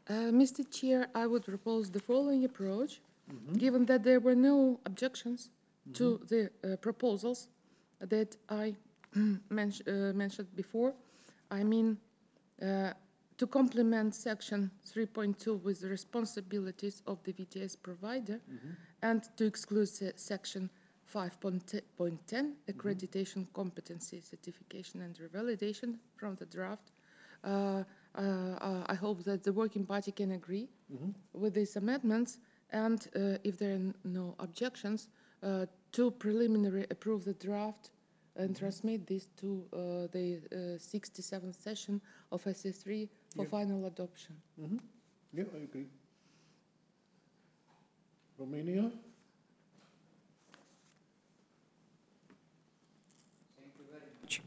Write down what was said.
Mr. Chair, I would propose the following approach. Given that there were no objections to the proposals that I mentioned before, I mean, to complement section 3.2 with the responsibilities of the VTS provider and to exclude section 5.10, accreditation, competency, certification, and revalidation from the draft. I hope that the working party can agree with these amendments, and if there are no objections, to preliminary approve the draft and transmit this to the 67th session of SS3 for final adoption. Yeah, I agree. Romania?